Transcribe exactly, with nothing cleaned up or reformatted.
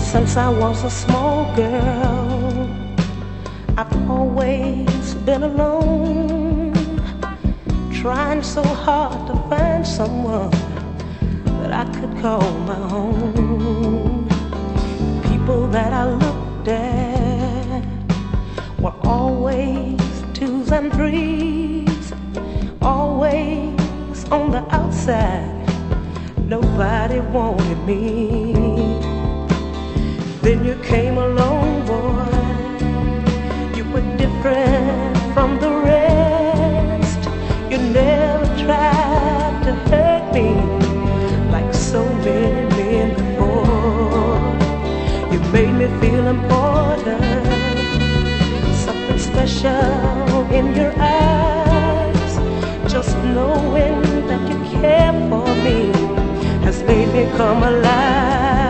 Since I was a small girl, I've always been alone, trying so hard to find someone that I could call my own. People that I looked at were always twos and threes, always on the outside. Nobody wanted me. Then you came along, boy. You were different from the rest. You never tried to hurt me like so many men before. You made me feel important, something special in your eyes. Just knowing that you care for me has made me come alive.